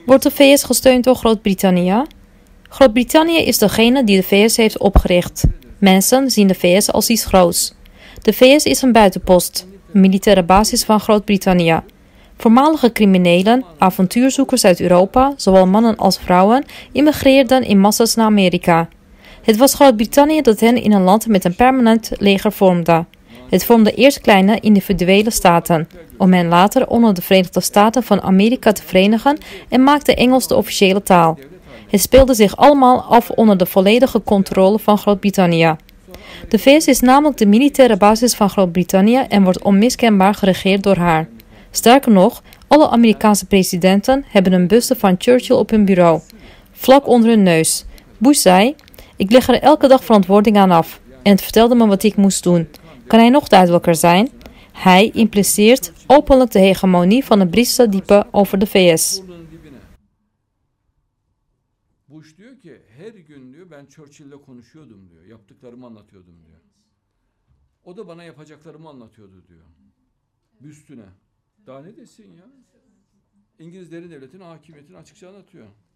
Wordt de VS gesteund door Groot-Brittannië? Groot-Brittannië is degene die de VS heeft opgericht. Mensen zien de VS als iets groots. De VS is een buitenpost, een militaire basis van Groot-Brittannië. Voormalige criminelen, avontuurzoekers uit Europa, zowel mannen als vrouwen, immigreerden in massa's naar Amerika. Het was Groot-Brittannië dat hen in een land met een permanent leger vormde. Het vormde eerst kleine individuele staten, om hen later onder de Verenigde Staten van Amerika te verenigen en maakte Engels de officiële taal. Het speelde zich allemaal af onder de volledige controle van Groot-Brittannië. De VS is namelijk de militaire basis van Groot-Brittannië en wordt onmiskenbaar geregeerd door haar. Sterker nog, alle Amerikaanse presidenten hebben een buste van Churchill op hun bureau, vlak onder hun neus. Bush zei: "Ik leg er elke dag verantwoording aan af en het vertelde me wat ik moest doen." Kan hij nog duidelijker zijn? Hij impliceert openlijk de hegemonie van het Britse diepe over de VS. Bush diyor ki her gün diyor ben Churchill'le konuşuyordum diyor. Yaptıklarımı anlatıyordum diyor. O da bana yapacaklarımı anlatıyordu diyor. Büstüne. Daha ne desin ya? İngiliz derin devletinin hakimiyetini açıkça anlatıyor.